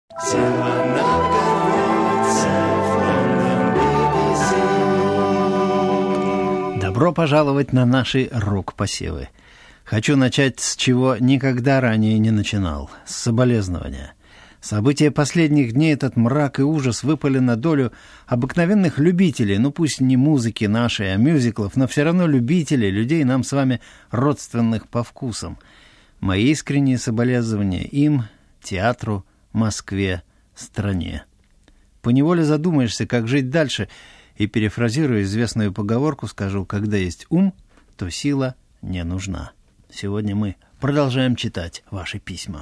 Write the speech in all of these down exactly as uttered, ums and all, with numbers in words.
Добро пожаловать на наши рок-посевы. Хочу начать с чего никогда ранее не начинал – с соболезнования. События последних дней, этот мрак и ужас выпали на долю обыкновенных любителей, ну пусть не музыки нашей, а мюзиклов, но все равно любителей, людей нам с вами родственных по вкусам. Мои искренние соболезнования им, театру, Москве, стране. Поневоле задумаешься, как жить дальше, и, перефразируя известную поговорку, скажу: когда есть ум, то сила не нужна. Сегодня мы продолжаем читать ваши письма.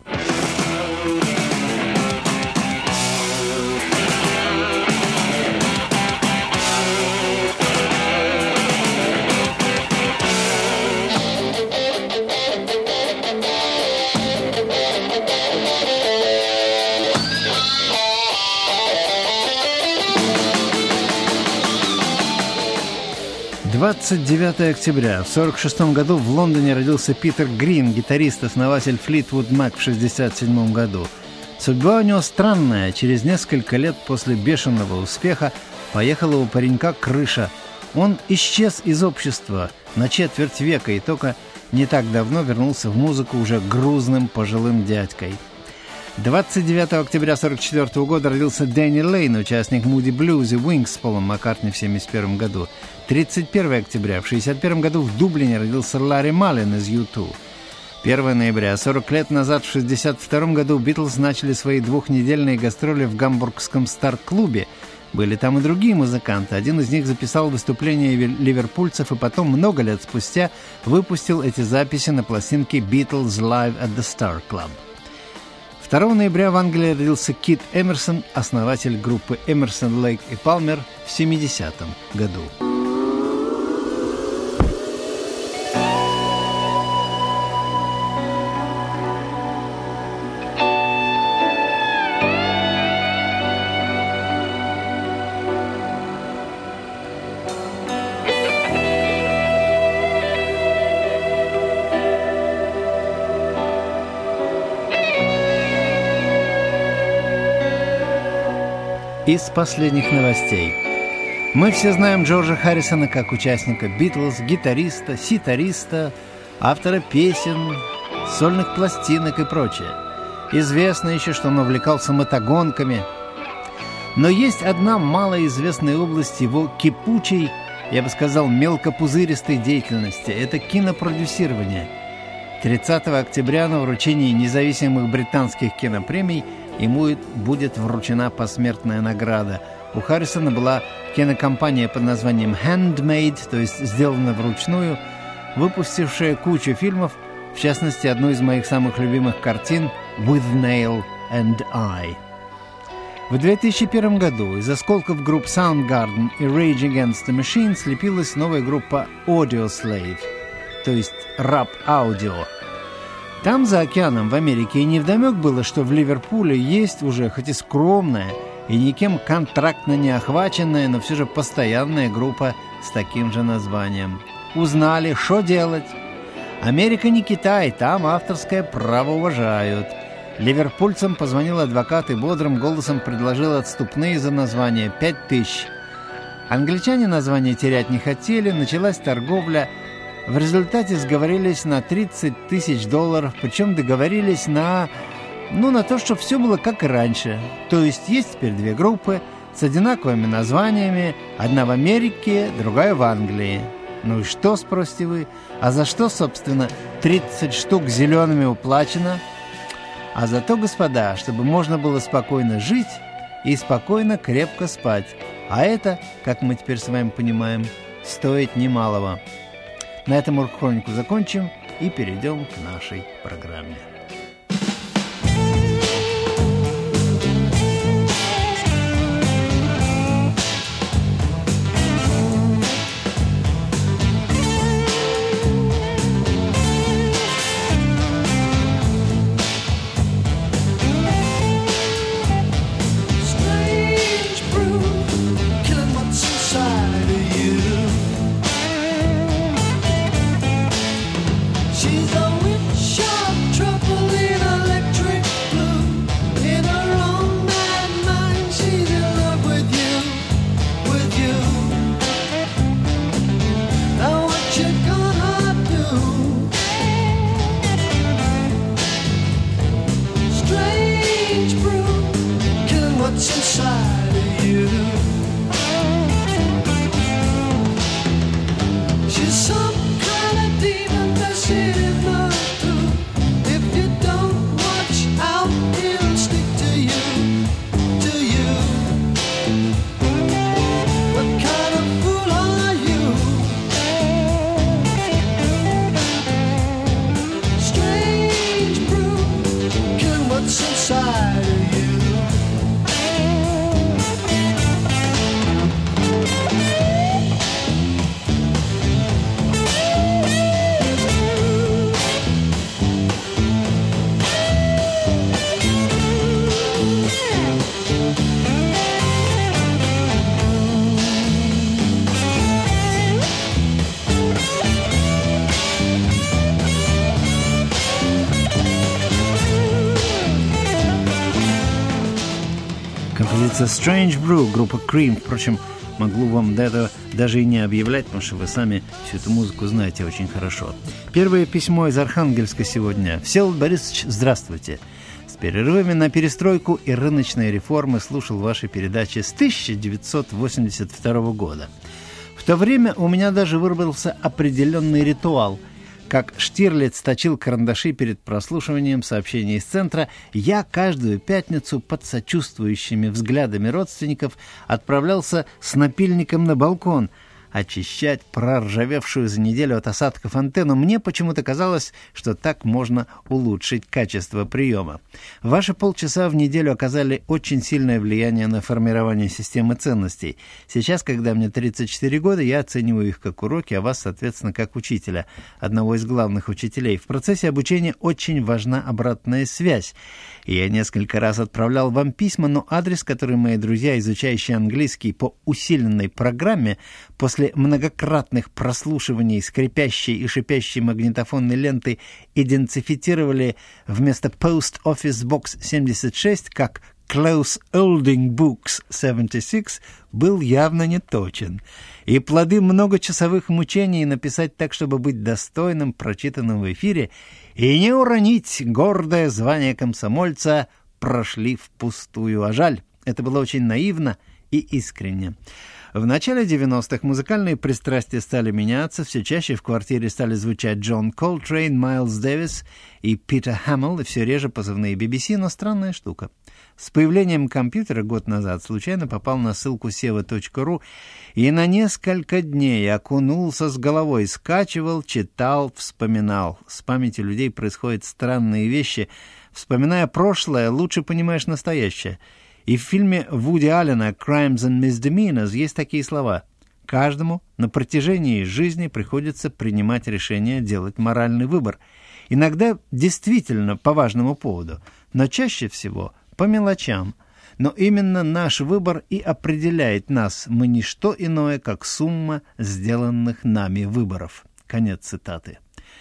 двадцать девятого октября. В сорок шестом году в Лондоне родился Питер Грин, гитарист, основатель Флитвуд Мак в шестьдесят седьмом году. Судьба у него странная. Через несколько лет после бешеного успеха поехала у паренька крыша. Он исчез из общества на четверть века и только не так давно вернулся в музыку уже грузным пожилым дядькой. двадцать девятого октября сорок четвёртого года родился Дэнни Лейн, участник Moody Blues и Wings с Полом Маккартни в семьдесят первом году. тридцать первого октября в шестьдесят первом году в Дублине родился Ларри Маллин из ю ту. первого ноября сорок лет назад в шестьдесят втором году Битлз начали свои двухнедельные гастроли в гамбургском Стар-клубе. Были там и другие музыканты. Один из них записал выступления ливерпульцев и потом, много лет спустя, выпустил эти записи на пластинке Beatles Live at the Star Club. второго ноября в Англии родился Кит Эмерсон, основатель группы Эмерсон, Лейк и Палмер в семидесятом году. Из последних новостей. Мы все знаем Джорджа Харрисона как участника Битлз, гитариста, ситариста, автора песен, сольных пластинок и прочее. Известно еще, что он увлекался мотогонками. Но есть одна малоизвестная область его кипучей, я бы сказал, мелкопузыристой деятельности. Это кинопродюсирование. тридцатого октября на вручении независимых британских кинопремий ему будет вручена посмертная награда. У Харрисона была кинокомпания под названием Handmade, то есть сделана вручную, выпустившая кучу фильмов, в частности, одну из моих самых любимых картин «With Nail and I». В две тысячи первом году из осколков групп Soundgarden и Rage Against the Machine слепилась новая группа Audioslave, то есть раб аудио. Там, за океаном, в Америке, и невдомек было, что в Ливерпуле есть уже, хоть и скромная, и никем контрактно не охваченная, но все же постоянная группа с таким же названием. Узнали, что делать. Америка не Китай, там авторское право уважают. Ливерпульцам позвонил адвокат и бодрым голосом предложил отступные за название пять тысяч. Англичане название терять не хотели, началась торговля. В результате сговорились на тридцать тысяч долларов, причем договорились на, ну, на то, что все было как и раньше. То есть есть теперь две группы с одинаковыми названиями, одна в Америке, другая в Англии. Ну и что, спросите вы? А за что, собственно, тридцать штук зелеными уплачено? А за то, господа, чтобы можно было спокойно жить и спокойно крепко спать. А это, как мы теперь с вами понимаем, стоит немалого. На этом рок-хронику закончим и перейдем к нашей программе. She's a witch of trouble. Композиция Strange Brew, группа Cream. Впрочем, могу вам до этого даже и не объявлять, потому что вы сами всю эту музыку знаете очень хорошо. Первое письмо из Архангельска сегодня. Всеволод Борисович, здравствуйте. С перерывами на перестройку и рыночные реформы слушал ваши передачи с тысяча девятьсот восемьдесят второго года. В то время у меня даже выработался определенный ритуал. Как Штирлиц точил карандаши перед прослушиванием сообщений из центра, я каждую пятницу под сочувствующими взглядами родственников отправлялся с напильником на балкон очищать проржавевшую за неделю от осадков антенну. Мне почему-то казалось, что так можно улучшить качество приема. Ваши полчаса в неделю оказали очень сильное влияние на формирование системы ценностей. Сейчас, когда мне тридцать четыре года, я оцениваю их как уроки, а вас, соответственно, как учителя, одного из главных учителей. В процессе обучения очень важна обратная связь. И я несколько раз отправлял вам письма, но адрес, который мои друзья, изучающие английский по усиленной программе, после многократных прослушиваний скрипящей и шипящей магнитофонной ленты идентифицировали вместо Post Office Box семьдесят шесть как Close Holding Books семьдесят шесть, был явно не точен. И плоды многочасовых мучений написать так, чтобы быть достойным прочитанным в эфире и не уронить гордое звание комсомольца, прошли впустую. А жаль, это было очень наивно и искренне. В начале девяностых музыкальные пристрастия стали меняться, все чаще в квартире стали звучать Джон Колтрейн, Майлз Дэвис и Питер Хэмилл, и все реже позывные би би си, но странная штука. С появлением компьютера год назад случайно попал на ссылку сева точка ру и на несколько дней окунулся с головой, скачивал, читал, вспоминал. С памятью людей происходят странные вещи. Вспоминая прошлое, лучше понимаешь настоящее. И в фильме Вуди Аллена «Crimes and Misdemeanors» есть такие слова. Каждому на протяжении жизни приходится принимать решение, делать моральный выбор. Иногда действительно по важному поводу, но чаще всего по мелочам. Но именно наш выбор и определяет нас. Мы не что иное, как сумма сделанных нами выборов. Конец цитаты.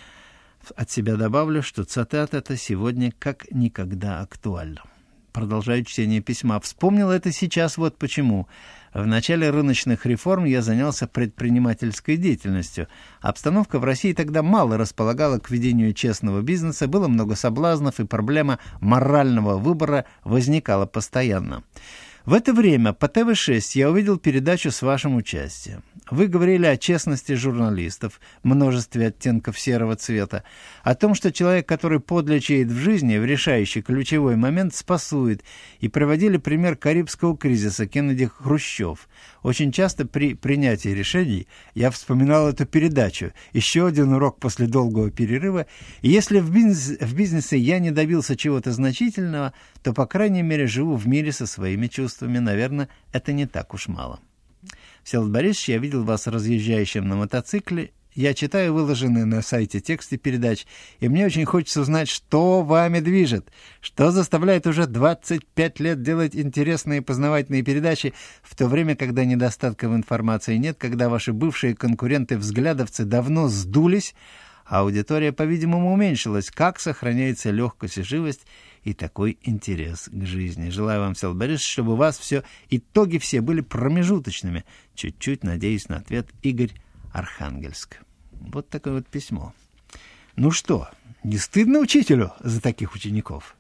От себя добавлю, что цитата эта сегодня как никогда актуальна. Продолжаю чтение письма. Вспомнил это сейчас вот почему. В начале рыночных реформ я занялся предпринимательской деятельностью. Обстановка в России тогда мало располагала к ведению честного бизнеса, было много соблазнов, и проблема морального выбора возникала постоянно. В это время по тэ вэ шесть я увидел передачу с вашим участием. Вы говорили о честности журналистов, множестве оттенков серого цвета, о том, что человек, который подлечит в жизни, в решающий ключевой момент спасует, и приводили пример Карибского кризиса Кеннеди Хрущев. Очень часто при принятии решений я вспоминал эту передачу, еще один урок после долгого перерыва, и если в, бизнес, в бизнесе я не добился чего-то значительного, то, по крайней мере, живу в мире со своими чувствами. Наверное, это не так уж мало. Всеволод Борисович, я видел вас разъезжающим на мотоцикле. Я читаю выложенные на сайте тексты передач, и мне очень хочется узнать, что вами движет, что заставляет уже двадцать пять лет делать интересные и познавательные передачи, в то время, когда недостатков информации нет, когда ваши бывшие конкуренты-взглядовцы давно сдулись, а аудитория, по-видимому, уменьшилась. Как сохраняется легкость и живость и такой интерес к жизни? Желаю вам, Всеволод Борисович, чтобы у вас все, итоги все были промежуточными. Чуть-чуть надеюсь на ответ. Игорь, Архангельск. Вот такое вот письмо. Ну что, не стыдно учителю за таких учеников?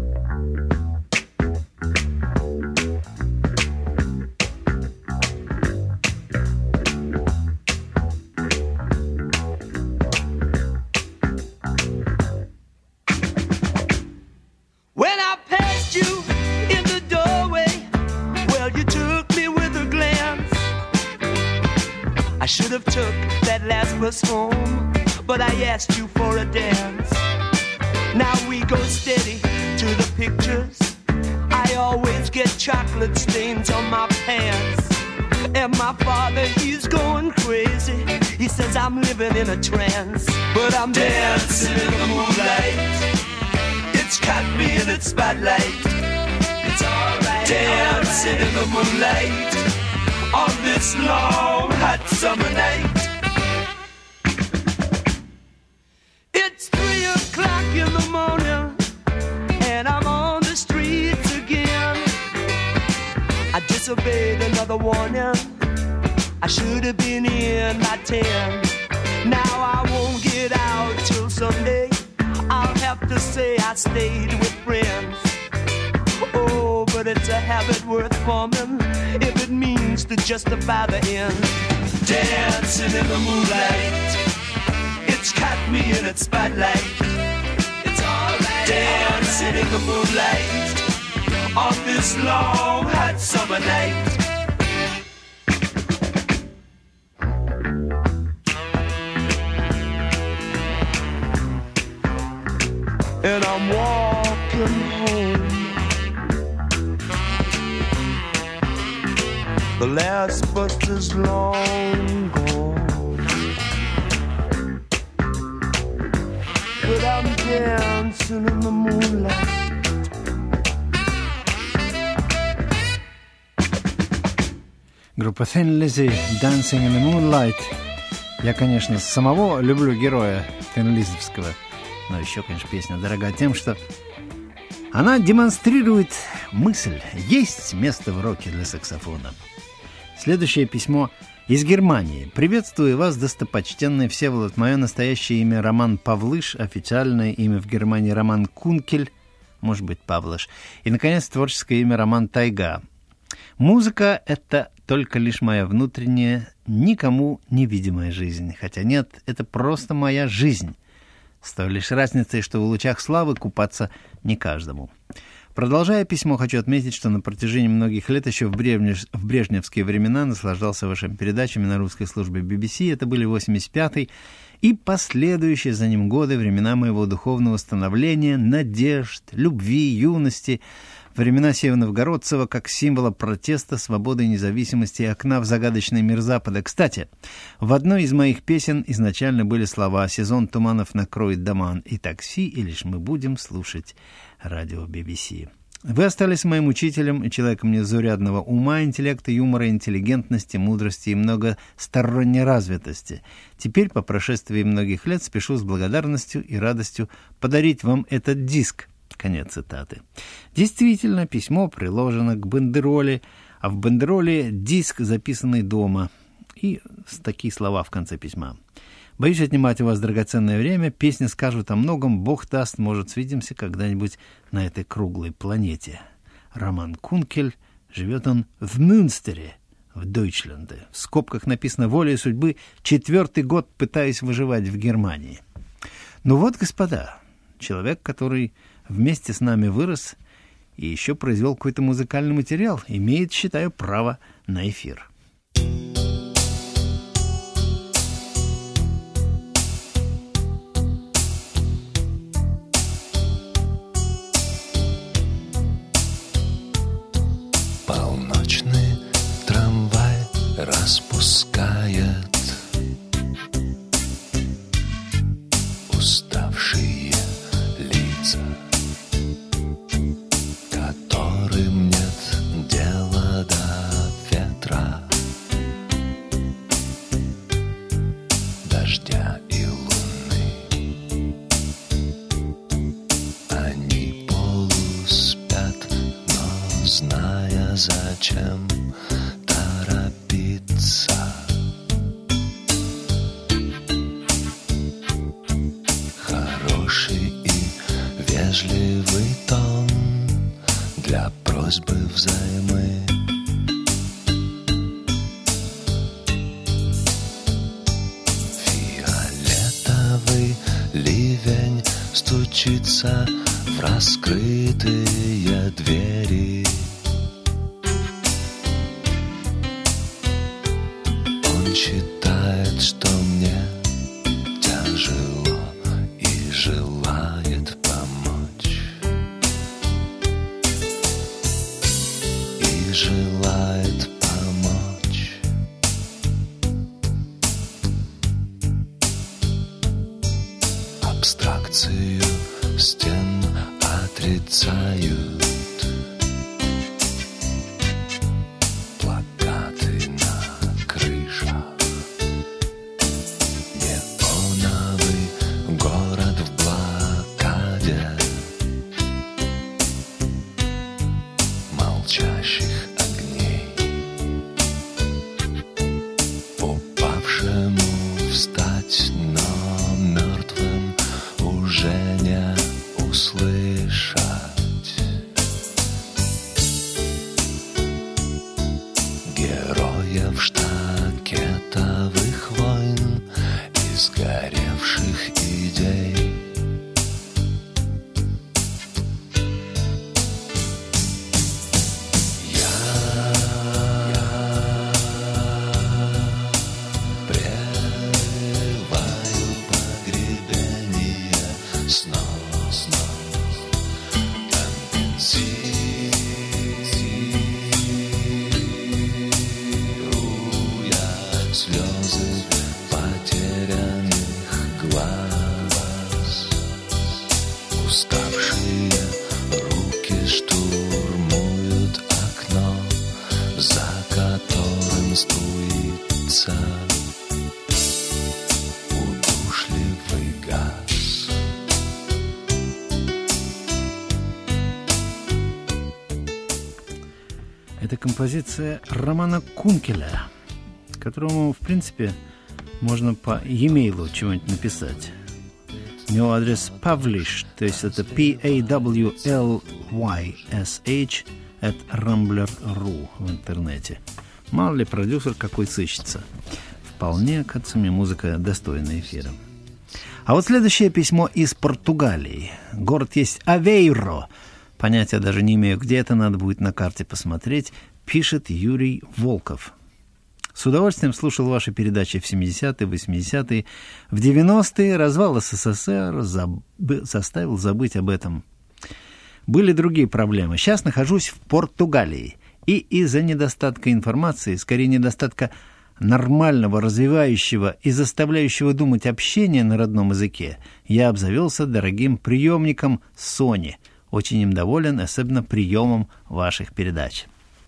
Should have took that last bus home, but I asked you for a dance. Now we go steady to the pictures. I always get chocolate stains on my pants. And my father, he's going crazy. He says I'm living in a trance, but I'm dancing in the moonlight. It's caught me in its spotlight. It's alright. Dancing in the moonlight on this long, hot summer night. It's three o'clock in the morning, and I'm on the streets again. disobeyed another warning. I should have been in by ten. Now I won't get out till Sunday. I'll have to say I stayed with friends. Oh, but it's a habit worth forming if it means to justify the end. Dancing in the moonlight, it's caught me in its spotlight. It's alright. Dancing in the moonlight on this long hot summer night. And I'm walking home. The last bus is long gone, but I'm dancing in the moonlight. Группа Thin Lizzy, Dancing in the Moonlight. Я, конечно, самого люблю героя Thin Lizzy'вского. Но еще, конечно, песня дорога тем, что она демонстрирует мысль. Есть место в роке для саксофона. Следующее письмо из Германии. Приветствую вас, достопочтенный Всеволод. Мое настоящее имя Роман Павлыш, официальное имя в Германии Роман Кункель, может быть, Павлыш. И, наконец, творческое имя Роман Тайга. Музыка — это только лишь моя внутренняя, никому невидимая жизнь. Хотя нет, это просто моя жизнь. С той лишь разницей, что в лучах славы купаться не каждому. Продолжая письмо, хочу отметить, что на протяжении многих лет, еще в, брежнев... в брежневские времена, наслаждался вашими передачами на русской службе би би си. Это были восемьдесят пятый и последующие за ним годы, времена моего духовного становления, надежд, любви, юности, времена Северо-Новгородцева как символа протеста, свободы и независимости и окна в загадочный мир Запада. Кстати, в одной из моих песен изначально были слова «Сезон туманов накроет дома и такси, и лишь мы будем слушать радио би би си». Вы остались моим учителем и человеком незаурядного ума, интеллекта, юмора, интеллигентности, мудрости и многосторонней развитости. Теперь, по прошествии многих лет, спешу с благодарностью и радостью подарить вам этот диск. Конец цитаты. Действительно, письмо приложено к бандероле, а в бандероле диск, записанный дома. И такие слова в конце письма. Боюсь отнимать у вас драгоценное время. Песни скажут о многом. Бог даст, может, свидимся когда-нибудь на этой круглой планете. Роман Кункель. Живет он в Мюнстере, в Дойчленде. В скобках написано «Волей судьбы. Четвертый год пытаюсь выживать в Германии». Ну вот, господа, человек, который вместе с нами вырос и еще произвел какой-то музыкальный материал, имеет, считаю, право на эфир. Полночный трамвай распускает уставшие лица, которым нет дела до ветра, дождя и луны. Они полуспят, но зная, зачем торопиться. Хороший и вежливый тон для просьбы взаймы. Фиолетовый ливень стучится в раскрытые двери. Он считает, что мне тяжело и желает помочь. И желает помочь. Абстракцию стен отрицают. Плакаты на крышах. Неоновый город в блокаде молчащих огней. Это композиция Романа Кункеля, которому, в принципе, можно по e-mail чего-нибудь написать. У него адрес publish, то есть это P A W L Y S H at rambler точка ру в интернете. Мало ли продюсер какой сыщется. Вполне, кажется мне, музыка достойна эфира. А вот следующее письмо из Португалии. Город есть Авейро. Понятия даже не имею, где это, надо будет на карте посмотреть. Пишет Юрий Волков. С удовольствием слушал ваши передачи в семидесятые, восьмидесятые. В девяностые развал СССР заб... заставил забыть об этом. Были другие проблемы. Сейчас нахожусь в Португалии. И из-за недостатка информации, скорее недостатка нормального, развивающего и заставляющего думать общения на родном языке, я обзавелся дорогим приемником Sony. Очень им доволен, особенно приемом ваших передач.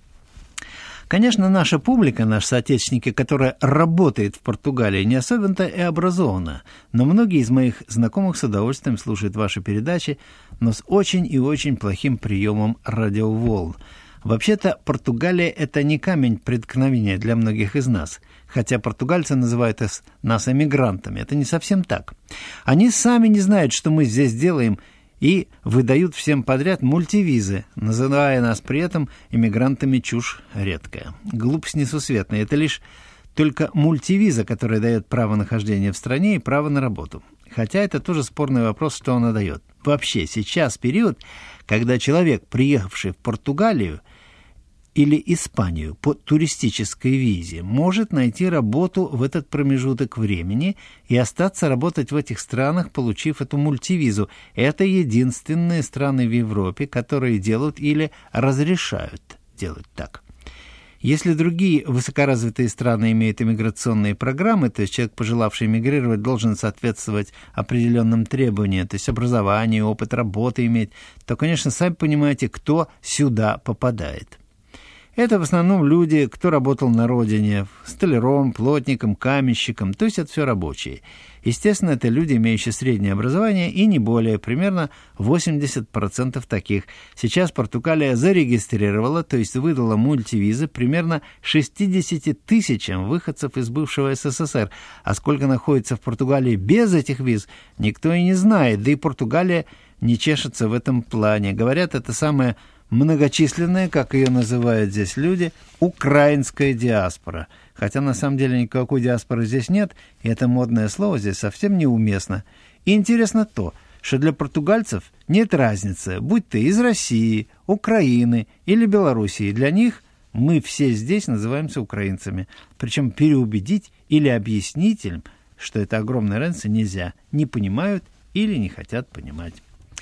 Конечно, наша публика, наши соотечественники, которая работает в Португалии, не особенно-то и образована, но многие из моих знакомых с удовольствием слушают ваши передачи, но с очень и очень плохим приемом радиоволн. Вообще-то, Португалия – это не камень преткновения для многих из нас, хотя португальцы называют нас эмигрантами. Это не совсем так. Они сами не знают, что мы здесь делаем, и выдают всем подряд мультивизы, называя нас при этом иммигрантами, чушь редкая. Глупость несусветная. Это лишь только мультивиза, которая дает право нахождения в стране и право на работу. Хотя это тоже спорный вопрос, что она дает. Вообще, сейчас период, когда человек, приехавший в Португалию или Испанию по туристической визе, может найти работу в этот промежуток времени и остаться работать в этих странах, получив эту мультивизу. Это единственные страны в Европе, которые делают или разрешают делать так. Если другие высокоразвитые страны имеют иммиграционные программы, то есть человек, пожелавший эмигрировать, должен соответствовать определенным требованиям, то есть образование, опыт работы иметь, то, конечно, сами понимаете, кто сюда попадает. Это в основном люди, кто работал на родине, столяром, плотником, каменщиком, то есть это все рабочие. Естественно, это люди, имеющие среднее образование и не более, примерно восемьдесят процентов таких. Сейчас Португалия зарегистрировала, то есть выдала мультивизы примерно шестьдесят тысячам выходцев из бывшего СССР. А сколько находится в Португалии без этих виз, никто и не знает, да и Португалия не чешется в этом плане. Говорят, это самое многочисленная, как ее называют здесь люди, украинская диаспора. Хотя на самом деле никакой диаспоры здесь нет, и это модное слово здесь совсем неуместно. И интересно то, что для португальцев нет разницы, будь ты из России, Украины или Белоруссии. Для них мы все здесь называемся украинцами. Причем переубедить или объяснить им, что это огромная разница, нельзя. Не понимают или не хотят понимать.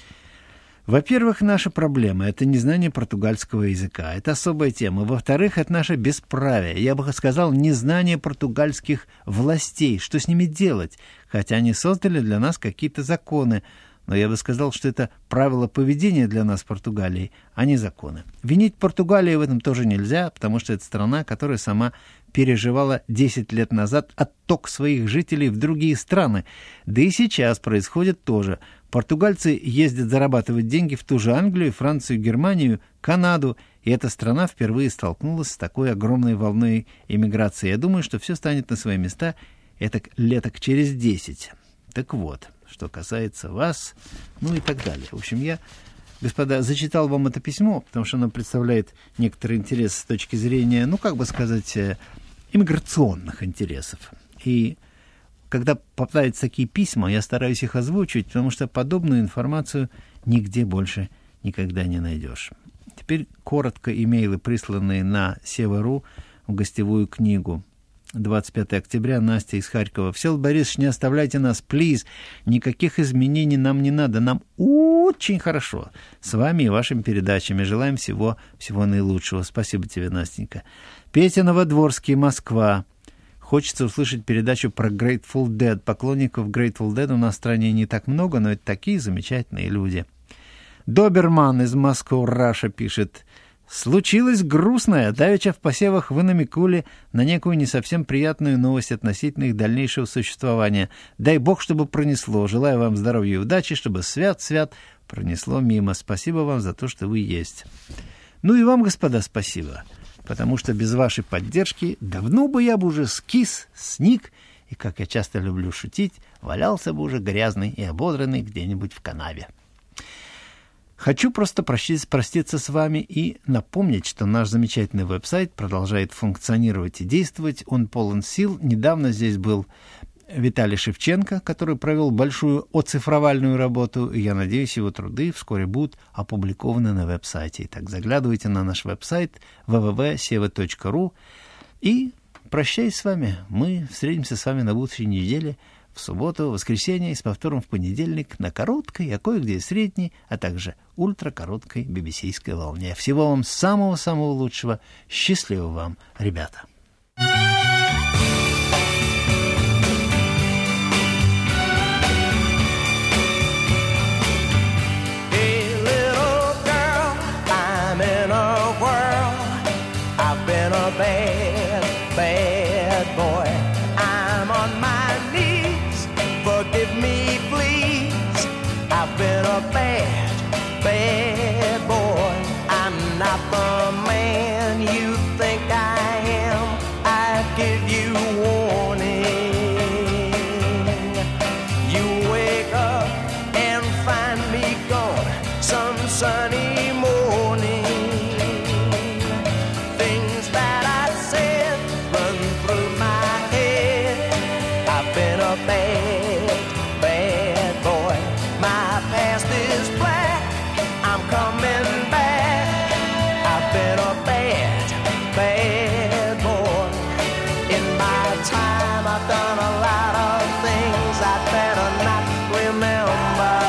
Во-первых, наша проблема – это незнание португальского языка. Это особая тема. Во-вторых, это наше бесправие. Я бы сказал, незнание португальских властей. Что с ними делать? Хотя они создали для нас какие-то законы. Но я бы сказал, что это правила поведения для нас в Португалии, а не законы. Винить Португалию в этом тоже нельзя, потому что это страна, которая сама переживала десять лет назад отток своих жителей в другие страны. Да и сейчас происходит тоже. Португальцы ездят зарабатывать деньги в ту же Англию, Францию, Германию, Канаду, и эта страна впервые столкнулась с такой огромной волной эмиграции. Я думаю, что все станет на свои места это леток через десять. Так вот, что касается вас, ну и так далее. В общем, я, господа, зачитал вам это письмо, потому что оно представляет некоторый интерес с точки зрения, ну, как бы сказать, иммиграционных интересов. И когда попадаются такие письма, я стараюсь их озвучивать, потому что подобную информацию нигде больше никогда не найдешь. Теперь коротко имейлы, присланные на Сева.ру в гостевую книгу. двадцать пятого октября, Настя из Харькова. Всеволод Борисович, не оставляйте нас, плиз. Никаких изменений нам не надо. Нам очень хорошо с вами и вашими передачами. Желаем всего, всего наилучшего. Спасибо тебе, Настенька. Петя Новодворский, Москва. Хочется услышать передачу про Grateful Dead. Поклонников Grateful Dead у нас в стране не так много, но это такие замечательные люди. Доберман из Москвы, Раша пишет. Случилось грустное. Давеча в посевах вы намекнули на некую не совсем приятную новость относительно их дальнейшего существования. Дай Бог, чтобы пронесло. Желаю вам здоровья и удачи, чтобы свят-свят пронесло мимо. Спасибо вам за то, что вы есть. Ну и вам, господа, спасибо. потому что без вашей поддержки давно бы я бы уже скис, сник, и, как я часто люблю шутить, валялся бы уже грязный и ободранный где-нибудь в канаве. Хочу просто проститься, проститься с вами и напомнить, что наш замечательный веб-сайт продолжает функционировать и действовать. Он полон сил. Недавно здесь был Виталий Шевченко, который провел большую оцифровальную работу, и я надеюсь, его труды вскоре будут опубликованы на веб-сайте. Итак, заглядывайте на наш веб-сайт дабл ю дабл ю дабл ю точка сева точка ру и прощаюсь с вами. Мы встретимся с вами на будущей неделе в субботу, воскресенье и с повтором в понедельник на короткой, а кое-где и средней, а также ультракороткой би би си-ской волне. Всего вам самого-самого лучшего. Счастливо вам, ребята! Bad, bad boy. I'm on my knees. Forgive me, please. I've been a bad, bad boy. I'm not the man you think I am. I give you warning. You wake up and find me gone some sunny morning. Bad, bad boy. My past is black. I'm coming back. I've been a bad, bad boy. In my time, I've done a lot of things I'd better not remember.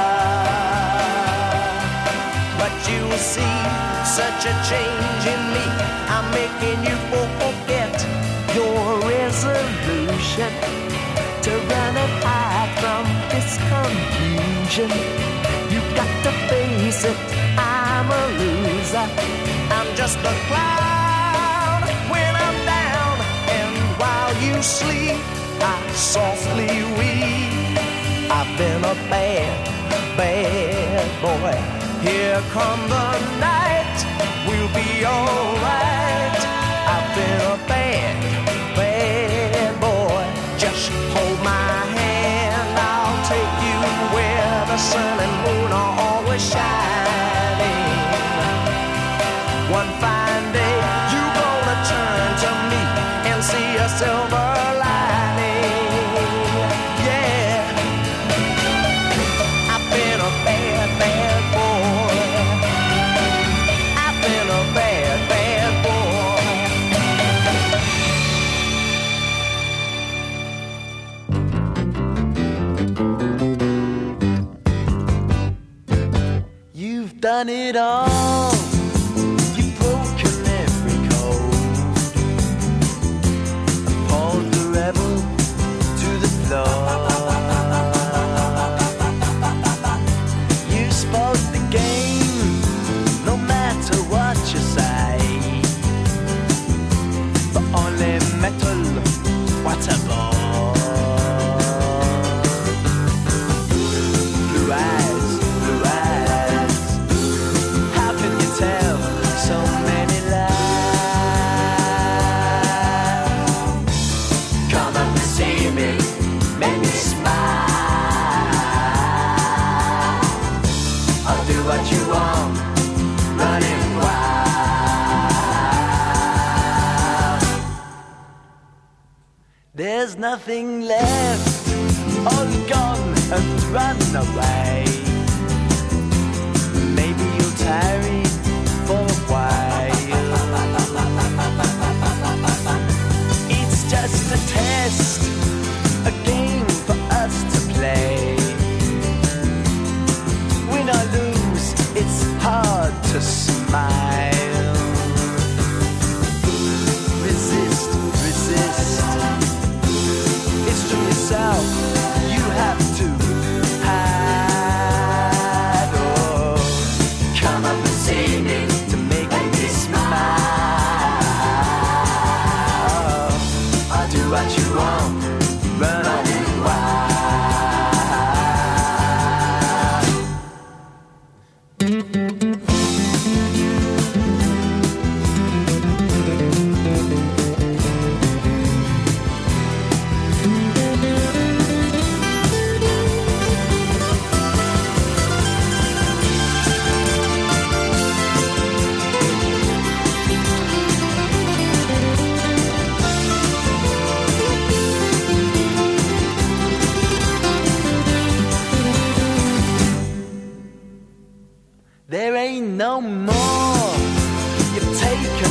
But you see, such a change in me. I'm making you forget your resolution to run and hide from this confusion. You got to face it, I'm a loser. I'm just a clown when I'm down, and while you sleep, I softly weep. I've been a bad, bad boy. Here come the night, we'll be alright. I've been a bad, bad boy. Just hold my hand, I'll take you where the sun and moon are always shining. One fine day, you're gonna turn to me and see a silver lining. Yeah, I've been a bad, bad boy. I've been a bad, bad boy. You've done it all. You've broken every code. Appalled the rebel to the floor. You spoke the game, no matter what you say. But only metal, what a bore. Blue eyes, blue eyes. How can you tell so many lies? Come up and see me, make me smile. I'll do what you want, running wild. There's nothing left, all gone and run away. Maybe you'll tarry for a while. It's just a test, a game for us to play. Win or lose, it's hard to smile. Resist, resist. It's to yourself you have to hide. Oh, come up and see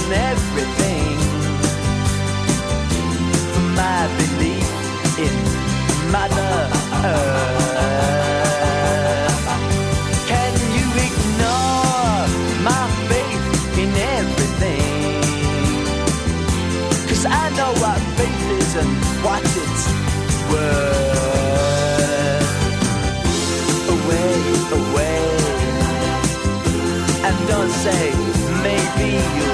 in everything. For my belief in Mother Earth. Can you ignore my faith in everything? 'Cause I know what faith is and what it's worth. Away, away, and don't say maybe you